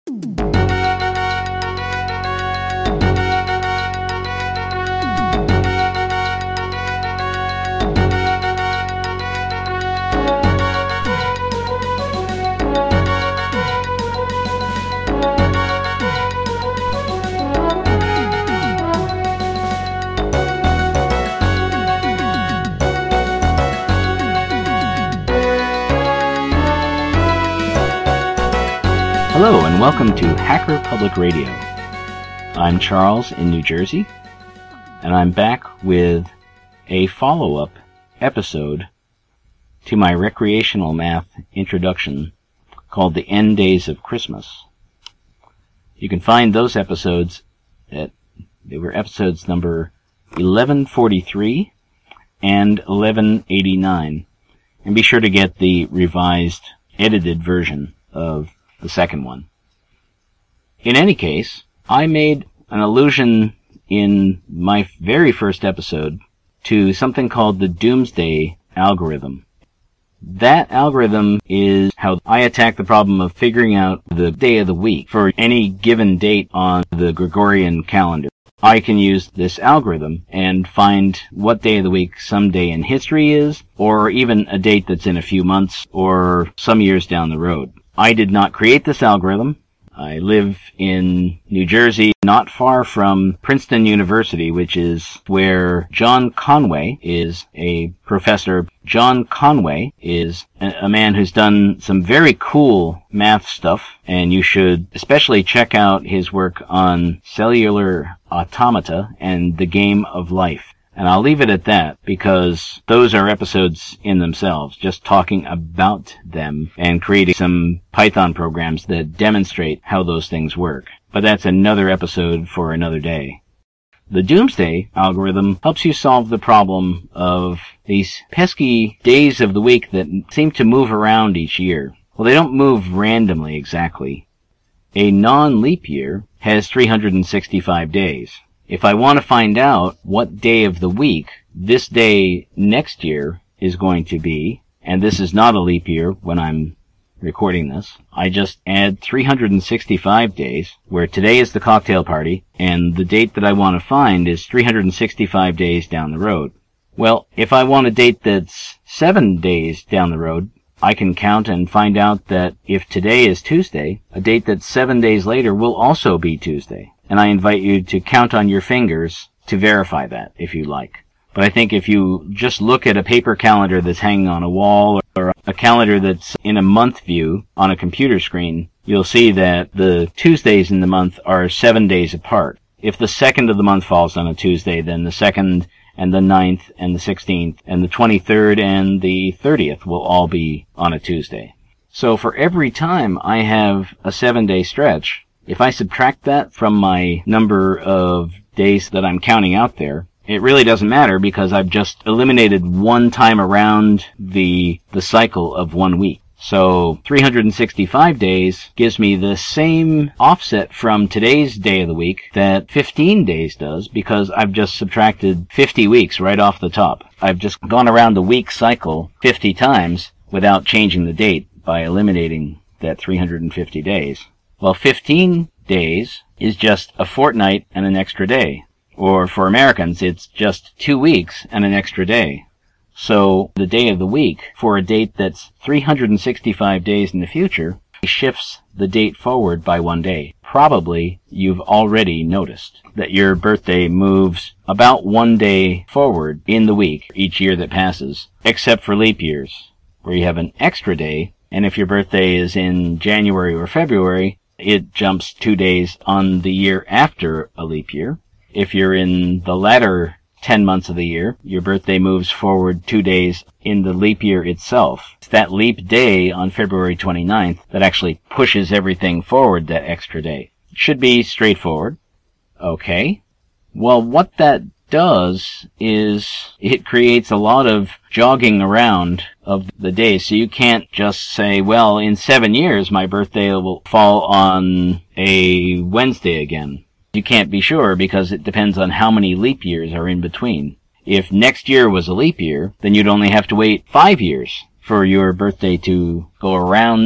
Hello and welcome to Hacker Public Radio. I'm Charles in New Jersey, and I'm back with a follow-up episode to my recreational math introduction called The N Days of Christmas. You can find those episodes they were episodes number 1143 and 1189, and be sure to get the revised, edited version of the second one. In any case, I made an allusion in my very first episode to something called the Doomsday Algorithm. That algorithm is how I attack the problem of figuring out the day of the week for any given date on the Gregorian calendar. I can use this algorithm and find what day of the week some day in history is, or even a date that's in a few months or some years down the road. I did not create this algorithm. I live in New Jersey, not far from Princeton University, which is where John Conway is a professor. John Conway is a man who's done some very cool math stuff, and you should especially check out his work on cellular automata and the game of life. And I'll leave it at that, because those are episodes in themselves, just talking about them and creating some Python programs that demonstrate how those things work. But that's another episode for another day. The Doomsday Algorithm helps you solve the problem of these pesky days of the week that seem to move around each year. Well, they don't move randomly exactly. A non-leap year has 365 days. If I want to find out what day of the week this day next year is going to be, and this is not a leap year when I'm recording this, I just add 365 days, where today is the cocktail party, and the date that I want to find is 365 days down the road. Well, if I want a date that's 7 days down the road, I can count and find out that if today is Tuesday, a date that's 7 days later will also be Tuesday. And I invite you to count on your fingers to verify that, if you like. But I think if you just look at a paper calendar that's hanging on a wall, or a calendar that's in a month view on a computer screen, you'll see that the Tuesdays in the month are 7 days apart. If the 2nd of the month falls on a Tuesday, then the 2nd and the 9th and the 16th and the 23rd and the 30th will all be on a Tuesday. So for every time I have a 7-day stretch, if I subtract that from my number of days that I'm counting out there, it really doesn't matter, because I've just eliminated one time around the cycle of 1 week. So 365 days gives me the same offset from today's day of the week that 15 days does, because I've just subtracted 50 weeks right off the top. I've just gone around the week cycle 50 times without changing the date by eliminating that 350 days. Well, 15 days is just a fortnight and an extra day. Or for Americans, it's just 2 weeks and an extra day. So the day of the week, for a date that's 365 days in the future, shifts the date forward by 1 day. Probably you've already noticed that your birthday moves about 1 day forward in the week each year that passes, except for leap years, where you have an extra day, and if your birthday is in January or February, it jumps 2 days on the year after a leap year. If you're in the latter 10 months of the year, your birthday moves forward 2 days in the leap year itself. It's that leap day on February 29th that actually pushes everything forward that extra day. It should be straightforward. Okay. Well, what that does is it creates a lot of jogging around of the days. So you can't just say, well, in 7 years my birthday will fall on a Wednesday again. You can't be sure, because it depends on how many leap years are in between. If next year was a leap year, then you'd only have to wait 5 years for your birthday to go around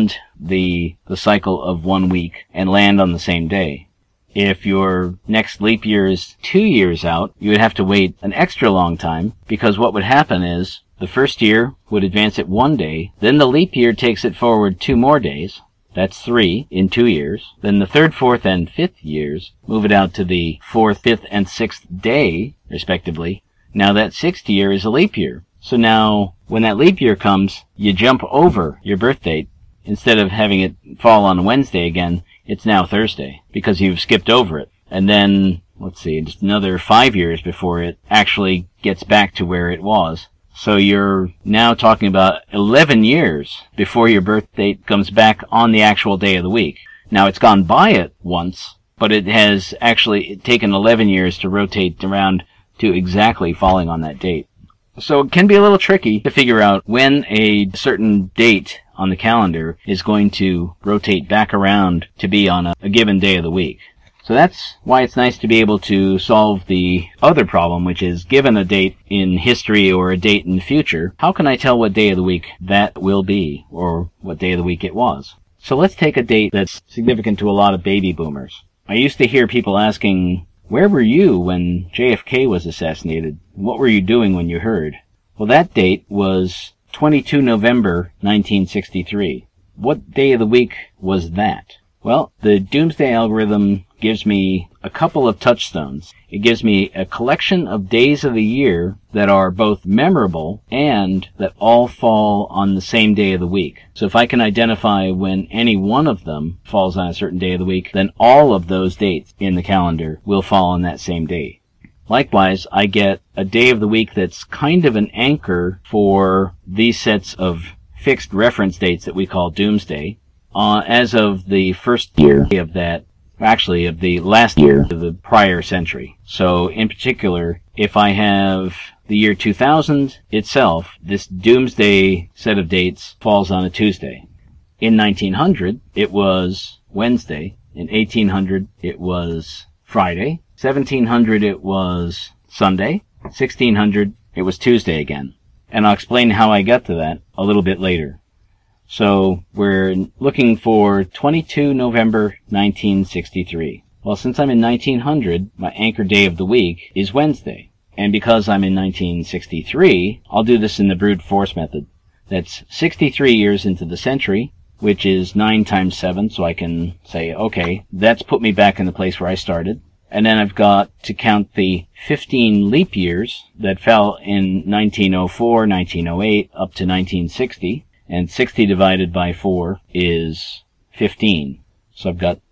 the cycle of 1 week and land on the same day. If your next leap year is 2 years out, you would have to wait an extra long time, because what would happen is the first year would advance it 1 day, then the leap year takes it forward 2 more days. That's 3 in 2 years. Then the 3rd, 4th, and 5th years move it out to the 4th, 5th, and 6th day, respectively. Now that 6th year is a leap year. So now, when that leap year comes, you jump over your birth date. Instead of having it fall on Wednesday again, it's now Thursday, because you've skipped over it. And then, let's see, just another 5 years before it actually gets back to where it was. So you're now talking about 11 years before your birth date comes back on the actual day of the week. Now, it's gone by it once, but it has actually taken 11 years to rotate around to exactly falling on that date. So it can be a little tricky to figure out when a certain date on the calendar is going to rotate back around to be on a given day of the week. So that's why it's nice to be able to solve the other problem, which is, given a date in history or a date in the future, how can I tell what day of the week that will be, or what day of the week it was? So let's take a date that's significant to a lot of baby boomers. I used to hear people asking, where were you when JFK was assassinated? What were you doing when you heard? Well, that date was 22 November 1963. What day of the week was that? Well, the Doomsday algorithm gives me a couple of touchstones. It gives me a collection of days of the year that are both memorable and that all fall on the same day of the week. So if I can identify when any one of them falls on a certain day of the week, then all of those dates in the calendar will fall on that same day. Likewise, I get a day of the week that's kind of an anchor for these sets of fixed reference dates that we call Doomsday. As of the first year of that, actually of the last year of the prior century. So in particular, if I have the year 2000 itself, this Doomsday set of dates falls on a Tuesday. In 1900, it was Wednesday. In 1800, it was Friday. 1700, it was Sunday. 1600, it was Tuesday again. And I'll explain how I got to that a little bit later. So we're looking for 22 November 1963. Well, since I'm in 1900, my anchor day of the week is Wednesday. And because I'm in 1963, I'll do this in the brute force method. That's 63 years into the century, which is 9 times 7, so I can say, okay, that's put me back in the place where I started. And then I've got to count the 15 leap years that fell in 1904, 1908, up to 1960. And 60 divided by 4 is 15. So I've got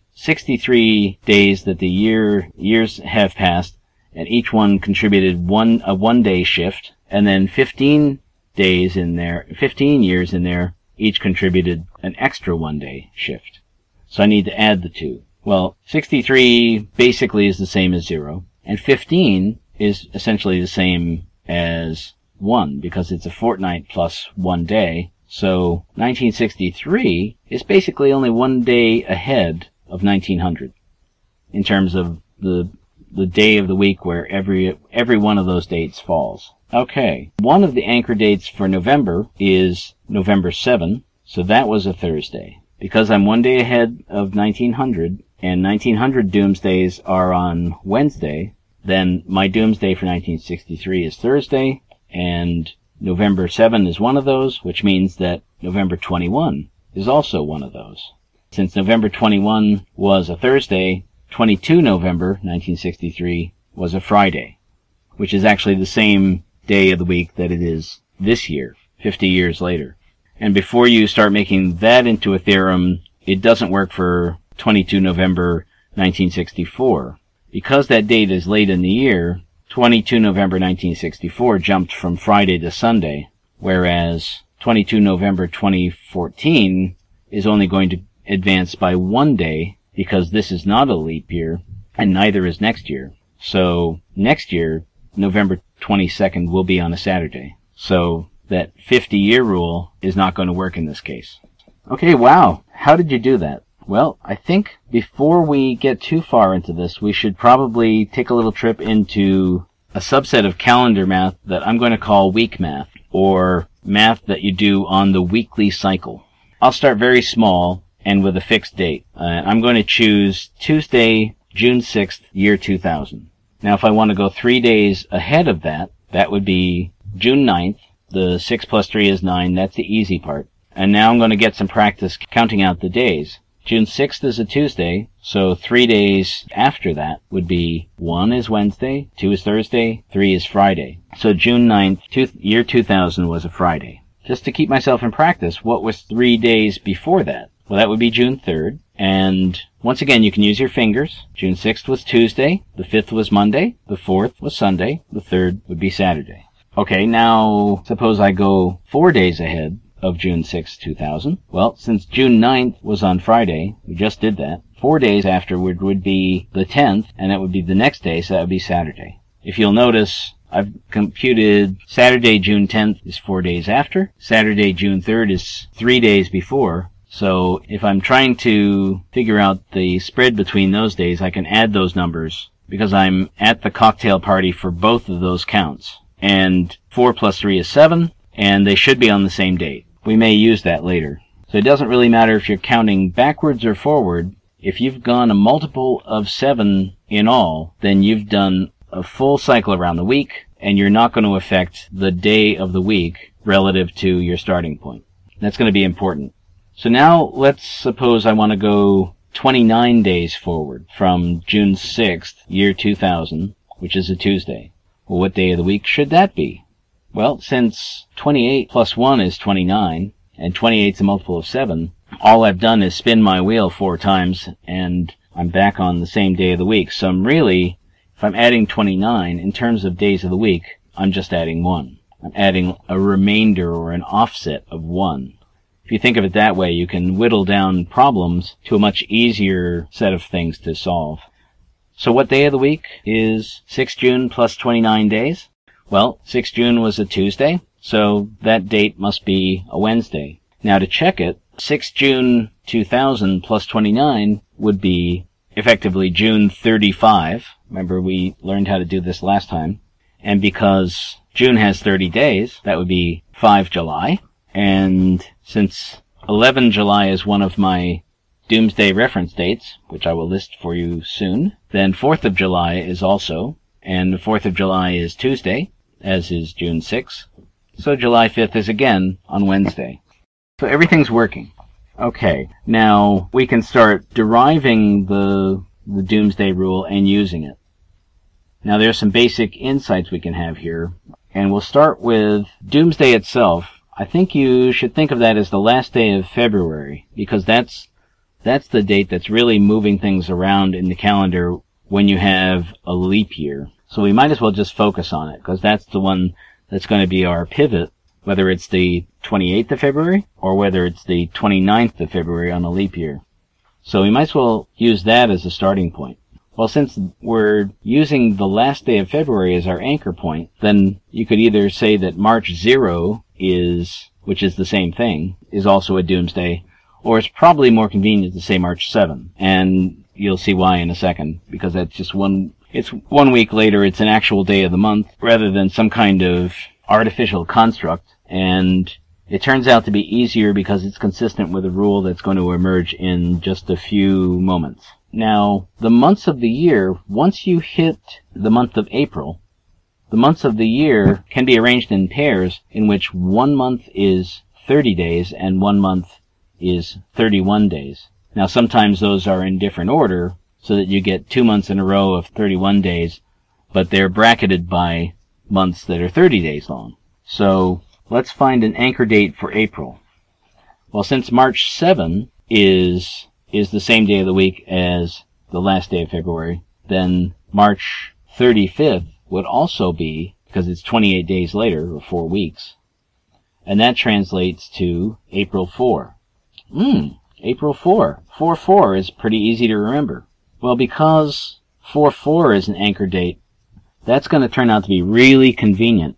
63 days that the years have passed, and each one contributed a 1 day shift, and then 15 days in there, 15 years in there, each contributed an extra 1 day shift. So I need to add the two. Well, 63 basically is the same as 0, and 15 is essentially the same as 1, because it's a fortnight plus 1 day. So 1963 is basically only 1 day ahead of 1900 in terms of the day of the week where every one of those dates falls. Okay, one of the anchor dates for November is November 7, so that was a Thursday. Because I'm 1 day ahead of 1900, and 1900 doomsdays are on Wednesday, then my doomsday for 1963 is Thursday, and November 7 is one of those, which means that November 21 is also one of those. Since November 21 was a Thursday, 22 November 1963 was a Friday, which is actually the same day of the week that it is this year, 50 years later. And before you start making that into a theorem, it doesn't work for 22 November 1964. Because that date is late in the year, 22 November 1964 jumped from Friday to Sunday, whereas 22 November 2014 is only going to advance by 1 day, because this is not a leap year, and neither is next year. So next year, November 22nd will be on a Saturday. So that 50-year rule is not going to work in this case. Okay, wow. How did you do that? Well, I think before we get too far into this, we should probably take a little trip into a subset of calendar math that I'm going to call week math, or math that you do on the weekly cycle. I'll start very small and with a fixed date. I'm going to choose Tuesday, June 6th, year 2000. Now, if I want to go 3 days ahead of that, that would be June 9th. The 6 plus 3 is 9. That's the easy part. And now I'm going to get some practice counting out the days. June 6th is a Tuesday, so 3 days after that would be 1 is Wednesday, 2 is Thursday, 3 is Friday. So June 9th, year 2000 was a Friday. Just to keep myself in practice, what was 3 days before that? Well, that would be June 3rd. And once again, you can use your fingers. June 6th was Tuesday, the 5th was Monday, the 4th was Sunday, the 3rd would be Saturday. Okay, now suppose I go 4 days ahead of June 6, 2000. Well, since June 9th was on Friday, we just did that, 4 days afterward would be the 10th, and that would be the next day, so that would be Saturday. If you'll notice, I've computed Saturday, June 10th is 4 days after. Saturday, June 3rd is 3 days before. So if I'm trying to figure out the spread between those days, I can add those numbers because I'm at the cocktail party for both of those counts. And 4 plus 3 is 7, and they should be on the same date. We may use that later. So it doesn't really matter if you're counting backwards or forward. If you've gone a multiple of 7 in all, then you've done a full cycle around the week, and you're not going to affect the day of the week relative to your starting point. That's going to be important. So now let's suppose I want to go 29 days forward from June 6th, year 2000, which is a Tuesday. Well, what day of the week should that be? Well, since 28 plus 1 is 29, and 28 is a multiple of 7, all I've done is spin my wheel 4 times, and I'm back on the same day of the week. So I'm really, if I'm adding 29, in terms of days of the week, I'm just adding 1. I'm adding a remainder or an offset of 1. If you think of it that way, you can whittle down problems to a much easier set of things to solve. So what day of the week is 6 June plus 29 days? Well, 6 June was a Tuesday, so that date must be a Wednesday. Now to check it, 6 June 2000 plus 29 would be effectively June 35. Remember, we learned how to do this last time. And because June has 30 days, that would be 5 July. And since 11 July is one of my Doomsday reference dates, which I will list for you soon, then 4th of July is also, and the 4th of July is Tuesday, as is June 6th. So July 5th is again on Wednesday. So everything's working. Okay, now we can start deriving the Doomsday rule and using it. Now there's some basic insights we can have here, and we'll start with Doomsday itself. I think you should think of that as the last day of February, because that's the date that's really moving things around in the calendar when you have a leap year. So we might as well just focus on it, because that's the one that's going to be our pivot, whether it's the 28th of February or whether it's the 29th of February on a leap year. So we might as well use that as a starting point. Well, since we're using the last day of February as our anchor point, then you could either say that March 0 is, which is the same thing, is also a Doomsday, or it's probably more convenient to say March 7. And you'll see why in a second, because that's just it's 1 week later, it's an actual day of the month, rather than some kind of artificial construct. And it turns out to be easier because it's consistent with a rule that's going to emerge in just a few moments. Now, the months of the year, once you hit the month of April, the months of the year can be arranged in pairs in which 1 month is 30 days and 1 month is 31 days. Now, sometimes those are in different order so that you get 2 months in a row of 31 days, but they're bracketed by months that are 30 days long. So let's find an anchor date for April. Well, since March 7 is the same day of the week as the last day of February, then March 35th would also be, because it's 28 days later, or 4 weeks, and that translates to April 4. April 4. 4-4 is pretty easy to remember. Well, because 4-4 is an anchor date, that's going to turn out to be really convenient,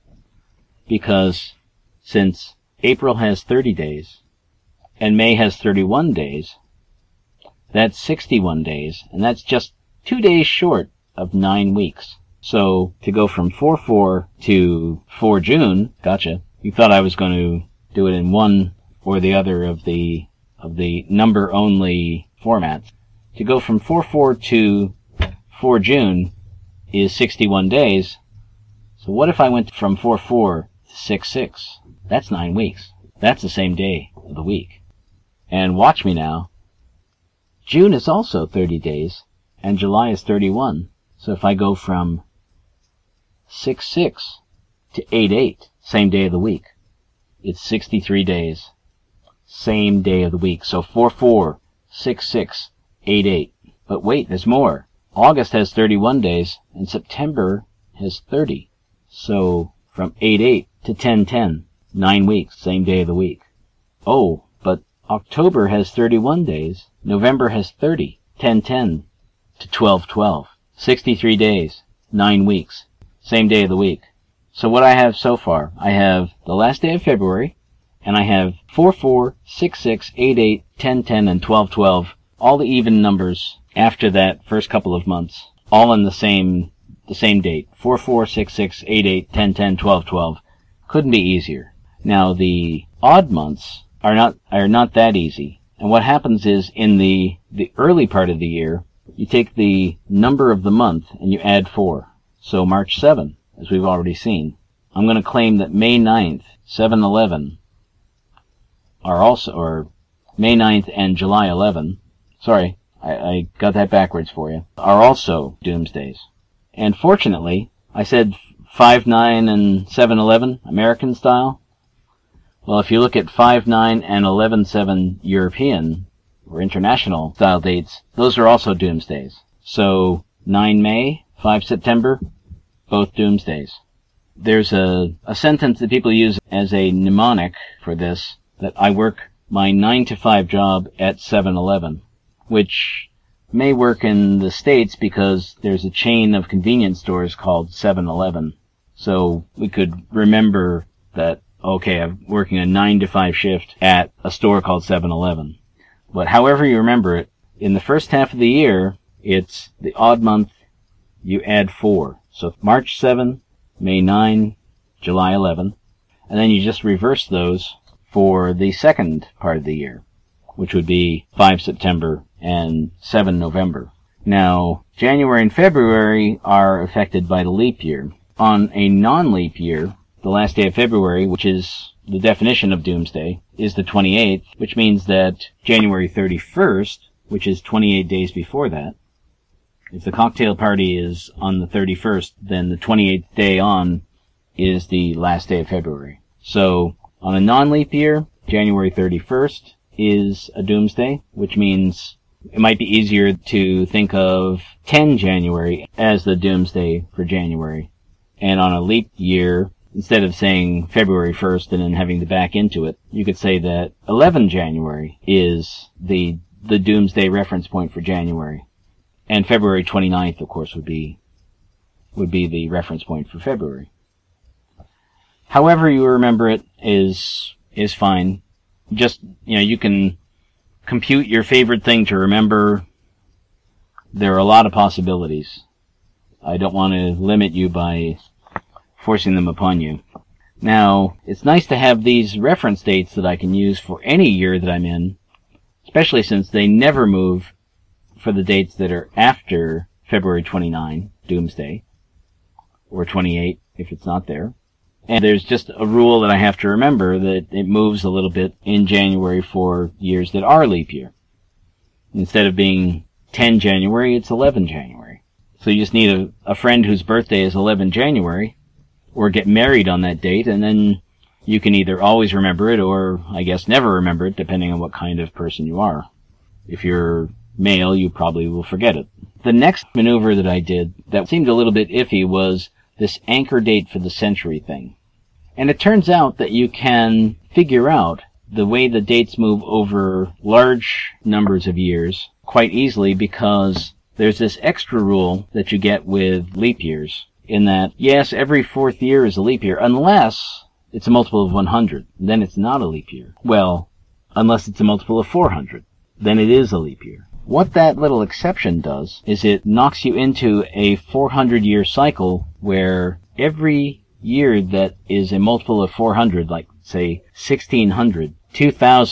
because since April has 30 days, and May has 31 days, that's 61 days, and that's just 2 days short of 9 weeks. So, to go from 4-4 to 4 June, gotcha, you thought I was going to do it in one or the other of the of the number-only formats. To go from 4/4 to 4 June is 61 days. So what if I went from 4/4 to 6/6? That's 9 weeks. That's the same day of the week. And watch me now. June is also 30 days, and July is 31. So if I go from 6/6 to 8/8, same day of the week, it's 63 days, same day of the week. So 4/4, 6/6, 8/8. But wait, there's more. August has 31 days, and September has 30. So from 8/8 to 10/10, 9 weeks, same day of the week. Oh, but October has 31 days, November has 30, 10/10 to 12/12. 63 days, 9 weeks, same day of the week. So what I have so far, I have the last day of February, and I have 4/4, 6/6, 8/8, 10/10, and 12/12, all the even numbers after that first couple of months, all in the same date, 4/4, 6/6, 8/8, 10/10, 12/12. Couldn't be easier. Now the odd months are not that easy. And what happens is in the early part of the year, you take the number of the month and you add 4. So March 7, as we've already seen. I'm going to claim that May 9th, 7/11 are also, or May 9th and July 11, sorry, I got that backwards for you, are also doomsdays. And fortunately, I said 5/9 and 7/11 American style. Well, if you look at 5/9 and 11/7 European or international style dates, those are also doomsdays. So 9 May, 5 September, both doomsdays. There's a sentence that people use as a mnemonic for this, that I work my 9 to 5 job at 7-Eleven, which may work in the States because there's a chain of convenience stores called 7-Eleven. So we could remember that, okay, I'm working a 9 to 5 shift at a store called 7-Eleven. But however you remember it, in the first half of the year, it's the odd month, you add 4. So March 7, May 9, July 11, and then you just reverse those for the second part of the year, which would be 5 September and 7 November. Now, January and February are affected by the leap year. On a non-leap year, the last day of February, which is the definition of doomsday, is the 28th, which means that January 31st, which is 28 days before that, if the cocktail party is on the 31st, then the 28th day on is the last day of February. So, on a non-leap year, January 31st is a doomsday, which means it might be easier to think of 10 January as the doomsday for January. And on a leap year, instead of saying February 1st and then having to back into it, you could say that 11 January is the doomsday reference point for January. And February 29th, of course, would be the reference point for February. However you remember it is fine. Just, you can compute your favorite thing to remember. There are a lot of possibilities. I don't want to limit you by forcing them upon you. Now, it's nice to have these reference dates that I can use for any year that I'm in, especially since they never move for the dates that are after February 29, Doomsday, or 28 if it's not there. And there's just a rule that I have to remember, that it moves a little bit in January for years that are leap year. Instead of being 10 January, it's 11 January. So you just need a friend whose birthday is 11 January, or get married on that date, and then you can either always remember it, or I guess never remember it, depending on what kind of person you are. If you're male, you probably will forget it. The next maneuver that I did that seemed a little bit iffy was this anchor date for the century thing. And it turns out that you can figure out the way the dates move over large numbers of years quite easily, because there's this extra rule that you get with leap years, in that, yes, every fourth year is a leap year, unless it's a multiple of 100. Then it's not a leap year. Well, unless it's a multiple of 400. Then it is a leap year. What that little exception does is it knocks you into a 400-year cycle where every year that is a multiple of 400, like, say, 1600, 2000,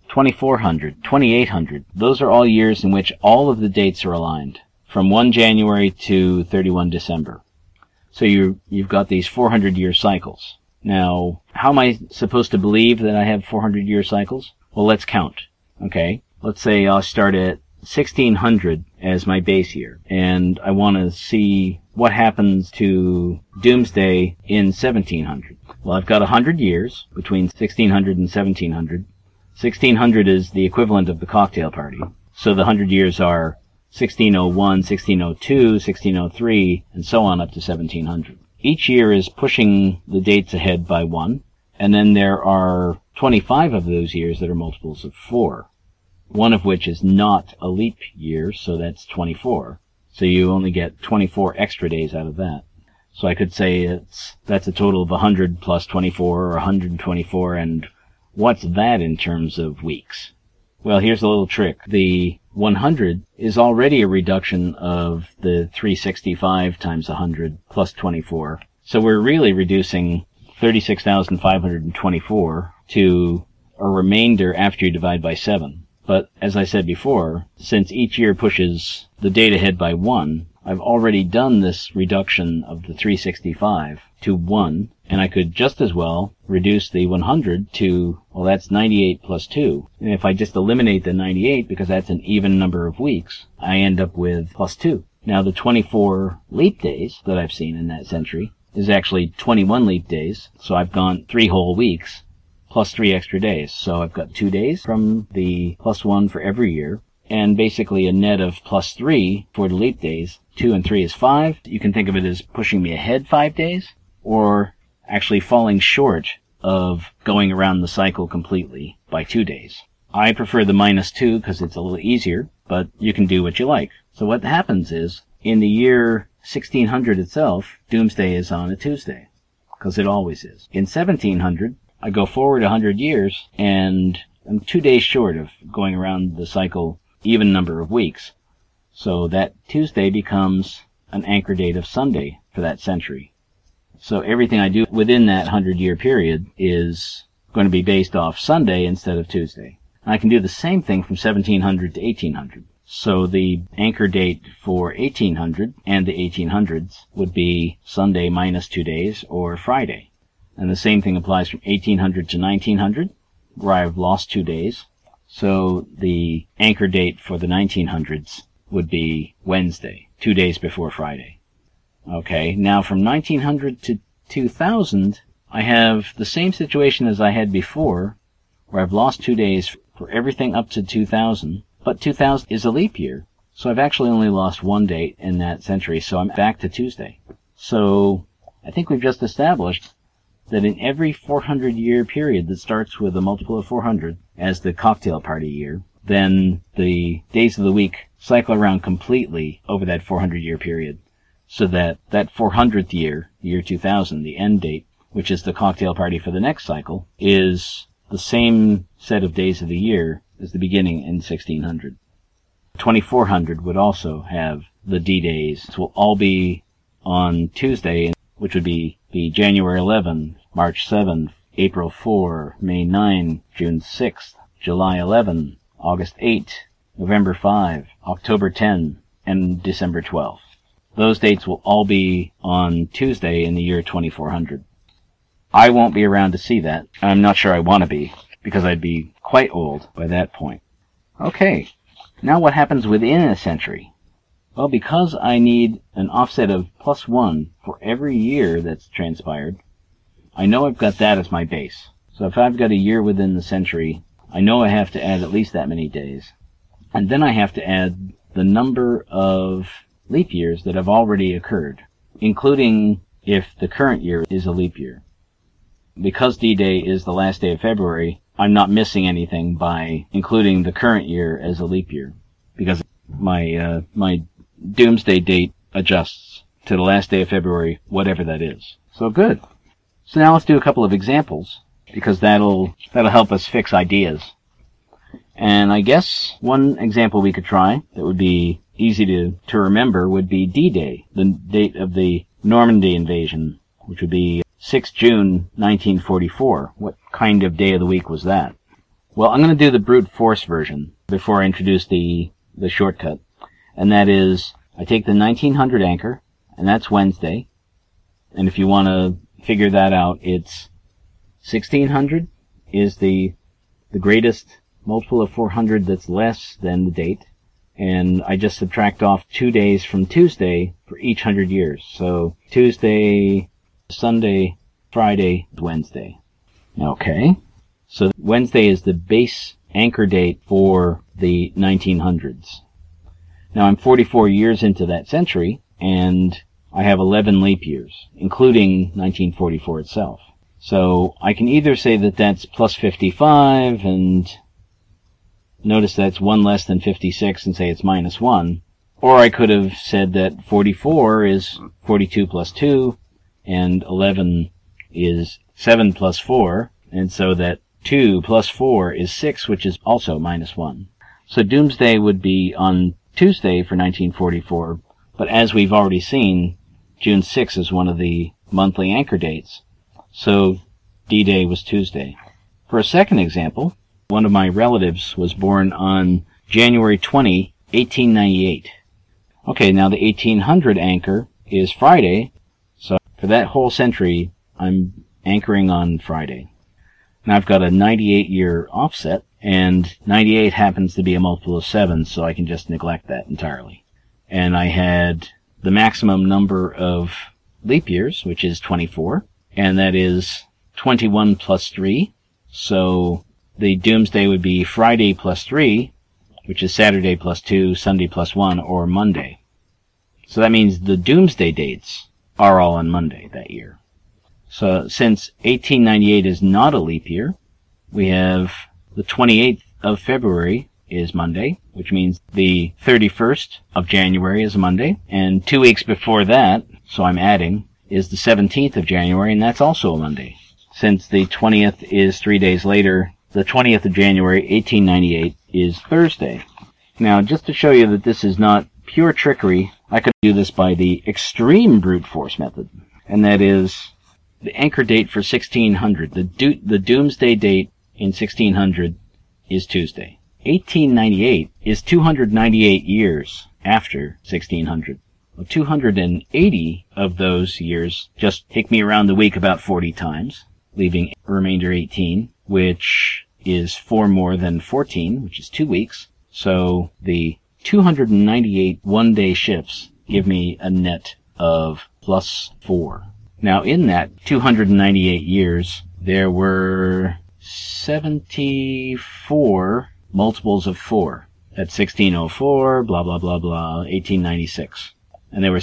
2400, 2800. Those are all years in which all of the dates are aligned, from 1 January to 31 December. So you've got these 400-year cycles. Now, how am I supposed to believe that I have 400-year cycles? Well, let's count. Okay, let's say I'll start at 1600 as my base year, and I want to see what happens to Doomsday in 1700. Well, I've got 100 years between 1600 and 1700. 1600 is the equivalent of the cocktail party. So the 100 years are 1601, 1602, 1603, and so on up to 1700. Each year is pushing the dates ahead by 1, and then there are 25 of those years that are multiples of 4, one of which is not a leap year, so that's 24. So you only get 24 extra days out of that. So I could say that's a total of 100 plus 24, or 124, and what's that in terms of weeks? Well, here's a little trick. The 100 is already a reduction of the 365 times 100 plus 24. So we're really reducing 36,524 to a remainder after you divide by 7. But as I said before, since each year pushes the date ahead by 1, I've already done this reduction of the 365 to 1, and I could just as well reduce the 100 to, well, that's 98 plus 2. And if I just eliminate the 98, because that's an even number of weeks, I end up with plus 2. Now, the 24 leap days that I've seen in that century is actually 21 leap days, so I've gone 3 whole weeks, plus 3 extra days. So I've got 2 days from the plus 1 for every year, and basically a net of plus 3 for the leap days. 2 and 3 is 5. You can think of it as pushing me ahead 5 days, or actually falling short of going around the cycle completely by 2 days. I prefer the minus 2 because it's a little easier, but you can do what you like. So what happens is, in the year 1600 itself, Doomsday is on a Tuesday, because it always is. In 1700, I go forward 100 years, and I'm 2 days short of going around the cycle even number of weeks. So that Tuesday becomes an anchor date of Sunday for that century. So everything I do within that 100-year period is going to be based off Sunday instead of Tuesday. And I can do the same thing from 1700 to 1800. So the anchor date for 1800 and the 1800s would be Sunday minus 2 days, or Friday. And the same thing applies from 1800 to 1900, where I've lost 2 days. So the anchor date for the 1900s would be Wednesday, 2 days before Friday. Okay, now from 1900 to 2000, I have the same situation as I had before, where I've lost 2 days for everything up to 2000, but 2000 is a leap year, so I've actually only lost 1 date in that century, so I'm back to Tuesday. So I think we've just established that in every 400-year period that starts with a multiple of 400 as the cocktail party year, then the days of the week cycle around completely over that 400-year period, so that that 400th year, year 2000, the end date, which is the cocktail party for the next cycle, is the same set of days of the year as the beginning in 1600. 2400 would also have the D-days. This will all be on Tuesday, which would be January 11, March 7, April 4, May 9, June 6, July 11, August 8, November 5, October 10, and December 12. Those dates will all be on Tuesday in the year 2400. I won't be around to see that. I'm not sure I want to be, because I'd be quite old by that point. Okay, now what happens within a century? Well, because I need an offset of plus 1 for every year that's transpired, I know I've got that as my base. So if I've got a year within the century, I know I have to add at least that many days. And then I have to add the number of leap years that have already occurred, including if the current year is a leap year. Because D-Day is the last day of February, I'm not missing anything by including the current year as a leap year, because my Doomsday date adjusts to the last day of February, whatever that is. So good. So now let's do a couple of examples, because that'll help us fix ideas. And I guess one example we could try that would be easy to remember would be D-Day, the date of the Normandy invasion, which would be 6 June 1944. What kind of day of the week was that? Well, I'm going to do the brute force version before I introduce the shortcut. And that is, I take the 1900 anchor, and that's Wednesday. And if you want to figure that out, it's 1600 is the greatest multiple of 400 that's less than the date. And I just subtract off 2 days from Tuesday for each 100 years. So Tuesday, Sunday, Friday, Wednesday. Okay. So Wednesday is the base anchor date for the 1900s. Now I'm 44 years into that century, and I have 11 leap years, including 1944 itself. So I can either say that that's plus 55, and notice that's 1 less than 56 and say it's minus 1. Or I could have said that 44 is 42 plus 2, and 11 is 7 plus 4, and so that 2 plus 4 is 6, which is also minus 1. So Doomsday would be on Tuesday for 1944, but as we've already seen, June 6 is one of the monthly anchor dates, so D-Day was Tuesday. For a second example, one of my relatives was born on January 20, 1898. Okay, now the 1800 anchor is Friday, so for that whole century, I'm anchoring on Friday. Now I've got a 98-year offset, and 98 happens to be a multiple of 7, so I can just neglect that entirely. And I had the maximum number of leap years, which is 24, and that is 21 plus 3, so the Doomsday would be Friday plus 3, which is Saturday plus 2, Sunday plus 1, or Monday. So that means the Doomsday dates are all on Monday that year. So since 1898 is not a leap year, we have the 28th of February is Monday, which means the 31st of January is Monday, and 2 weeks before that, so I'm adding, is the 17th of January, and that's also a Monday. Since the 20th is 3 days later, the 20th of January, 1898, is Thursday. Now, just to show you that this is not pure trickery, I could do this by the extreme brute force method, and that is the anchor date for 1600. The Doomsday date in 1600 is Tuesday. 1898 is 298 years after 1600. Well, 280 of those years just take me around the week about 40 times, leaving remainder 18, which is 4 more than 14, which is 2 weeks. So the 298 one-day shifts give me a net of plus 4. Now, in that 298 years, there were 74 multiples of 4. That's 1604, blah, blah, blah, blah, 1896. And there were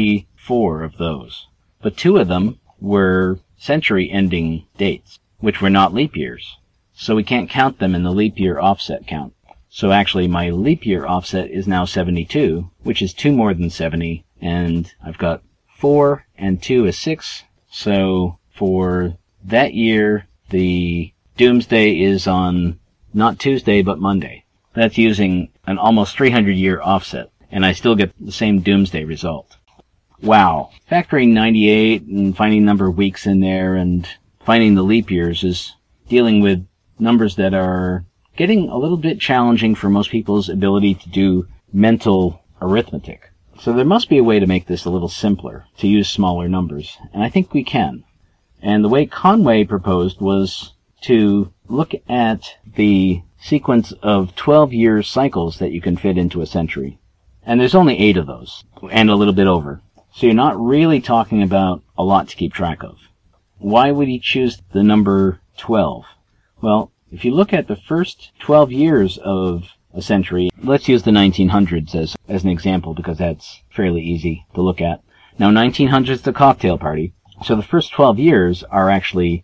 74 of those. But 2 of them were century-ending dates, which were not leap years. So we can't count them in the leap year offset count. So actually, my leap year offset is now 72, which is 2 more than 70, and I've got 4 and 2 is 6, so for that year, the Doomsday is on not Tuesday, but Monday. That's using an almost 300-year offset, and I still get the same Doomsday result. Wow. Factoring 98 and finding number of weeks in there and finding the leap years is dealing with numbers that are getting a little bit challenging for most people's ability to do mental arithmetic. So there must be a way to make this a little simpler, to use smaller numbers, and I think we can. And the way Conway proposed was to look at the sequence of 12-year cycles that you can fit into a century. And there's only 8 of those, and a little bit over. So you're not really talking about a lot to keep track of. Why would he choose the number 12? Well, if you look at the first 12 years of a century, let's use the 1900s as an example because that's fairly easy to look at. Now 1900 is the cocktail party, so the first 12 years are actually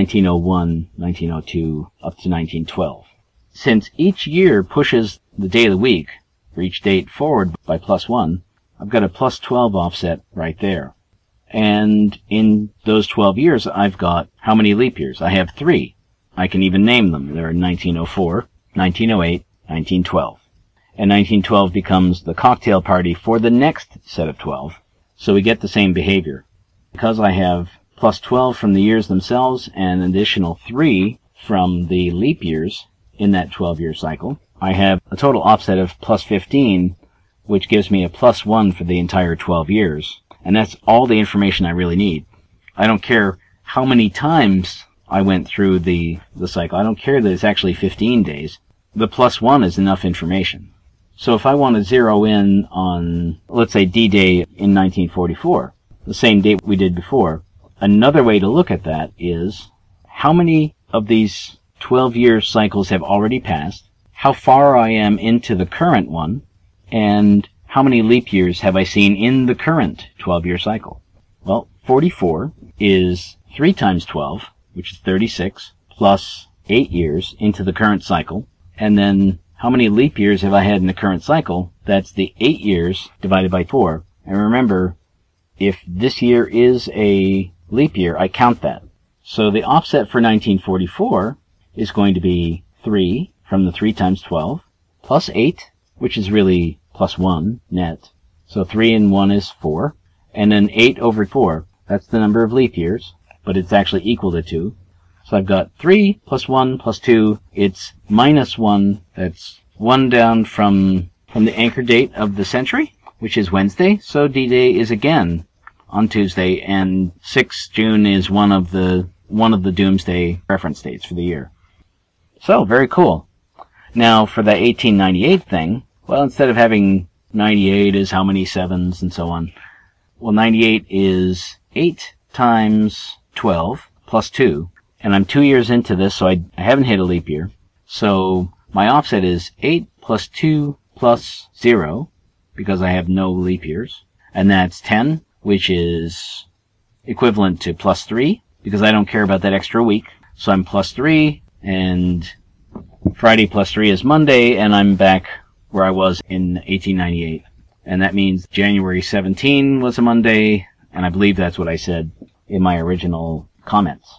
1901, 1902, up to 1912. Since each year pushes the day of the week for each date forward by plus 1, I've got a plus 12 offset right there. And in those 12 years, I've got how many leap years? I have 3. I can even name them. They're 1904, 1908, 1912. And 1912 becomes the cocktail party for the next set of 12. So we get the same behavior. Because I have plus 12 from the years themselves and an additional 3 from the leap years in that 12-year cycle. I have a total offset of plus 15, which gives me a plus 1 for the entire 12 years. And that's all the information I really need. I don't care how many times I went through the cycle. I don't care that it's actually 15 days. The plus 1 is enough information. So if I want to zero in on, let's say, D-Day in 1944, the same date we did before, another way to look at that is how many of these 12-year cycles have already passed, how far I am into the current one, and how many leap years have I seen in the current 12-year cycle. Well, 44 is 3 times 12, which is 36, plus 8 years into the current cycle. And then how many leap years have I had in the current cycle? That's the 8 years divided by 4. And remember, if this year is a leap year, I count that. So the offset for 1944 is going to be 3 from the 3 times 12, plus 8, which is really plus 1 net. So 3 and 1 is 4. And then 8 over 4, that's the number of leap years, but it's actually equal to 2. So I've got 3 plus 1 plus 2, it's minus 1, that's 1 down from the anchor date of the century, which is Wednesday. So D-Day is again on Tuesday, and 6 June is one of the doomsday reference dates for the year. So, very cool. Now, for that 1898 thing, well, instead of having 98 is how many sevens and so on, well, 98 is 8 times 12 plus 2, and I'm 2 years into this, so I haven't hit a leap year. So, my offset is 8 plus 2 plus 0, because I have no leap years, and that's 10, which is equivalent to plus 3, because I don't care about that extra week. So I'm plus 3, and Friday plus 3 is Monday, and I'm back where I was in 1898. And that means January 17 was a Monday, and I believe that's what I said in my original comments.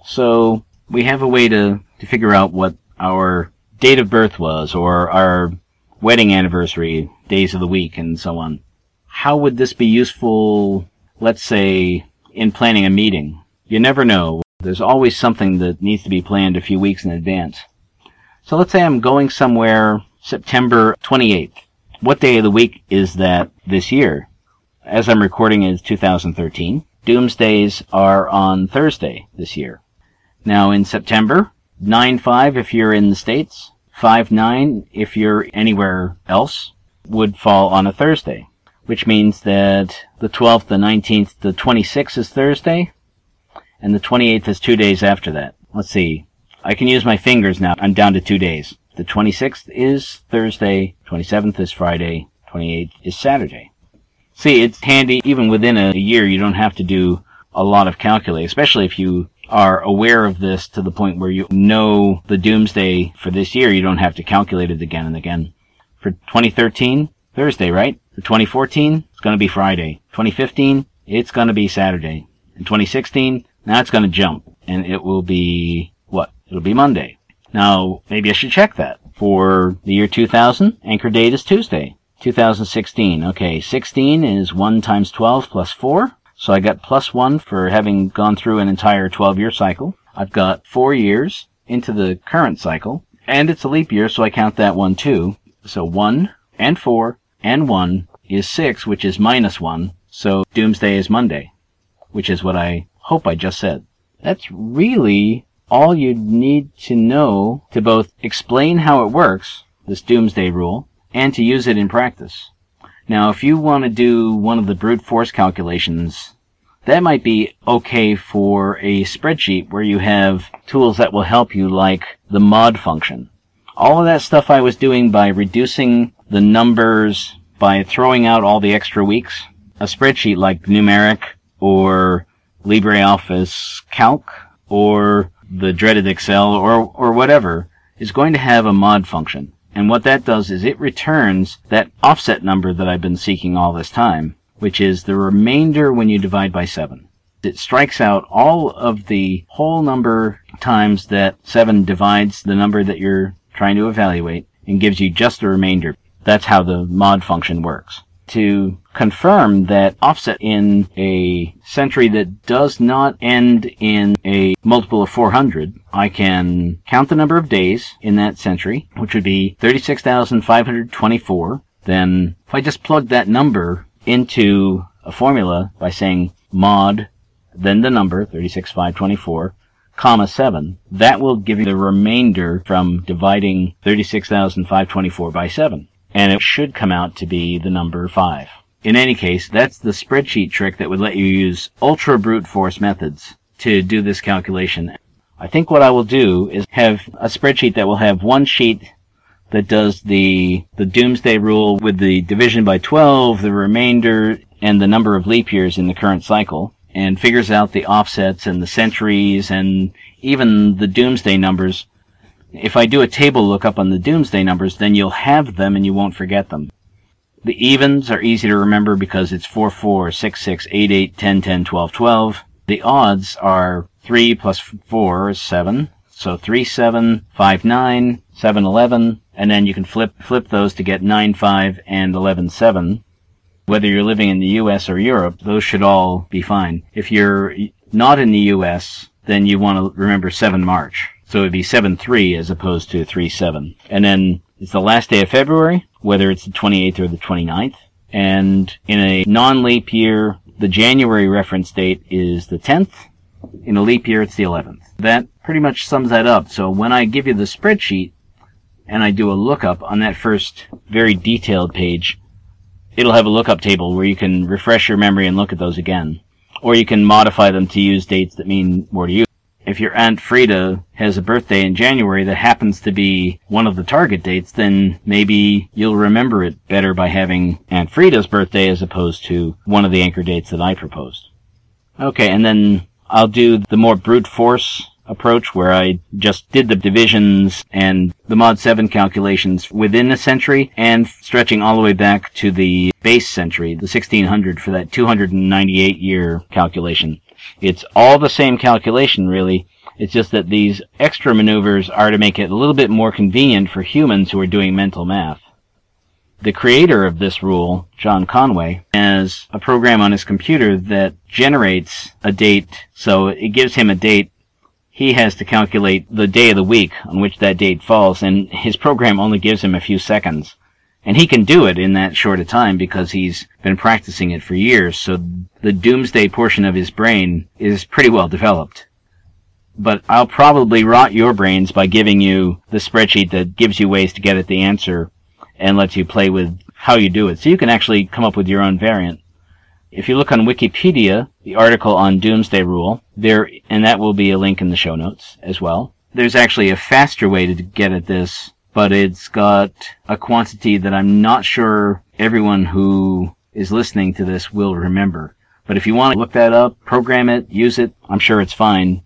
So we have a way to figure out what our date of birth was, or our wedding anniversary, days of the week, and so on. How would this be useful, let's say, in planning a meeting? You never know. There's always something that needs to be planned a few weeks in advance. So let's say I'm going somewhere September 28th. What day of the week is that this year? As I'm recording, it's 2013. Doomsdays are on Thursday this year. Now in September, 9/5 if you're in the States, 5/9 if you're anywhere else, would fall on a Thursday, which means that the 12th, the 19th, the 26th is Thursday, and the 28th is 2 days after that. Let's see. I can use my fingers now. I'm down to 2 days. The 26th is Thursday, 27th is Friday, 28th is Saturday. See, it's handy. Even within a year, you don't have to do a lot of calculating, especially if you are aware of this to the point where you know the doomsday for this year. You don't have to calculate it again and again. For 2013, Thursday, right? For 2014, it's going to be Friday. 2015, it's going to be Saturday. In 2016, now it's going to jump, and it will be, what? It'll be Monday. Now, maybe I should check that. For the year 2000, anchor date is Tuesday. 2016, okay, 16 is 1 times 12 plus 4. So I got plus 1 for having gone through an entire 12-year cycle. I've got 4 years into the current cycle, and it's a leap year, so I count that one too. So 1 and 4 and 1 is 6, which is minus 1. So doomsday is Monday, which is what I hope I just said. That's really all you need to know to both explain how it works, this doomsday rule, and to use it in practice. Now, if you want to do one of the brute force calculations, that might be okay for a spreadsheet where you have tools that will help you, like the mod function. All of that stuff I was doing by reducing the numbers, by throwing out all the extra weeks, a spreadsheet like Numeric or LibreOffice Calc or the dreaded Excel or whatever is going to have a mod function. And what that does is it returns that offset number that I've been seeking all this time, which is the remainder when you divide by 7. It strikes out all of the whole number times that 7 divides the number that you're trying to evaluate and gives you just the remainder. That's how the mod function works. To confirm that offset in a century that does not end in a multiple of 400, I can count the number of days in that century, which would be 36,524. Then if I just plug that number into a formula by saying mod, then the number, 36,524, comma 7, that will give you the remainder from dividing 36,524 by 7. And it should come out to be the number 5. In any case, that's the spreadsheet trick that would let you use ultra brute force methods to do this calculation. I think what I will do is have a spreadsheet that will have one sheet that does the doomsday rule with the division by 12, the remainder, and the number of leap years in the current cycle, and figures out the offsets and the centuries and even the doomsday numbers. If I do a table lookup on the doomsday numbers, then you'll have them and you won't forget them. The evens are easy to remember because it's 4, 4, 6, 6, 8, 8, 10, 10, 12, 12. The odds are 3 plus 4 is 7. So 3, 7, 5, 9, 7, 11, and then you can flip those to get 9, 5, and 11, 7. Whether you're living in the US or Europe, those should all be fine. If you're not in the US, then you want to remember 7 March. So it would be 7-3 as opposed to 3-7. And then it's the last day of February, whether it's the 28th or the 29th. And in a non-leap year, the January reference date is the 10th. In a leap year, it's the 11th. That pretty much sums that up. So when I give you the spreadsheet and I do a lookup on that first very detailed page, it'll have a lookup table where you can refresh your memory and look at those again. Or you can modify them to use dates that mean more to you. If your Aunt Frida has a birthday in January that happens to be one of the target dates, then maybe you'll remember it better by having Aunt Frida's birthday as opposed to one of the anchor dates that I proposed. Okay, and then I'll do the more brute force approach where I just did the divisions and the mod 7 calculations within a century and stretching all the way back to the base century, the 1600 for that 298 year calculation. It's all the same calculation, really. It's just that these extra maneuvers are to make it a little bit more convenient for humans who are doing mental math. The creator of this rule, John Conway, has a program on his computer that generates a date, so it gives him a date. He has to calculate the day of the week on which that date falls, and his program only gives him a few seconds. And he can do it in that short a time because he's been practicing it for years, so the doomsday portion of his brain is pretty well developed. But I'll probably rot your brains by giving you the spreadsheet that gives you ways to get at the answer and lets you play with how you do it. So you can actually come up with your own variant. If you look on Wikipedia, the article on Doomsday Rule, and that will be a link in the show notes as well, there's actually a faster way to get at this, but it's got a quantity that I'm not sure everyone who is listening to this will remember. But if you want to look that up, program it, use it, I'm sure it's fine.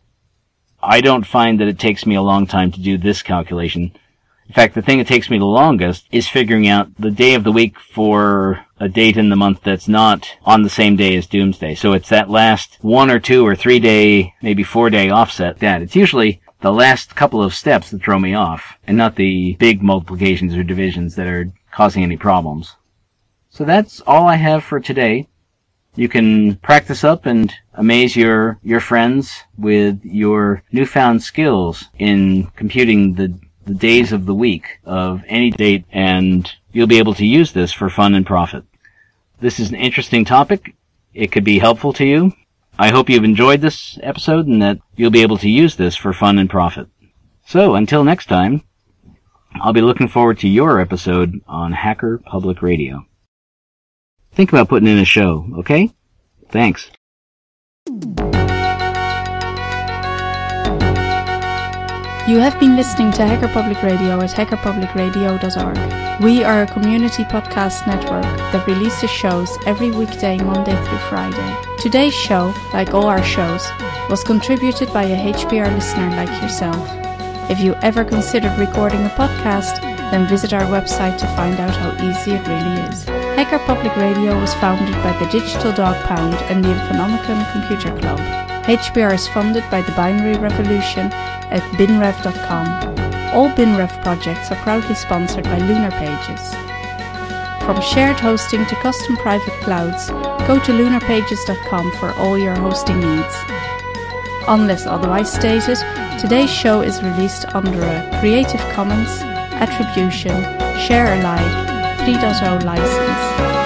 I don't find that it takes me a long time to do this calculation. In fact, the thing that takes me the longest is figuring out the day of the week for a date in the month that's not on the same day as Doomsday. So it's that last 1 or 2 or 3 day, maybe 4 day offset. That it's usually the last couple of steps that throw me off, and not the big multiplications or divisions that are causing any problems. So that's all I have for today. You can practice up and amaze your friends with your newfound skills in computing the days of the week of any date, and you'll be able to use this for fun and profit. This is an interesting topic. It could be helpful to you. I hope you've enjoyed this episode and that you'll be able to use this for fun and profit. So, until next time, I'll be looking forward to your episode on Hacker Public Radio. Think about putting in a show, okay? Thanks. You have been listening to Hacker Public Radio at hackerpublicradio.org. We are a community podcast network that releases shows every weekday, Monday through Friday. Today's show, like all our shows, was contributed by a HPR listener like yourself. If you ever considered recording a podcast, then visit our website to find out how easy it really is. Hacker Public Radio was founded by the Digital Dog Pound and the Infonomicon Computer Club. HPR is funded by the Binary Revolution at binrev.com. All BinRev projects are proudly sponsored by Lunar Pages. From shared hosting to custom private clouds, go to lunarpages.com for all your hosting needs. Unless otherwise stated, today's show is released under a Creative Commons Attribution Share Alike 3.0 license.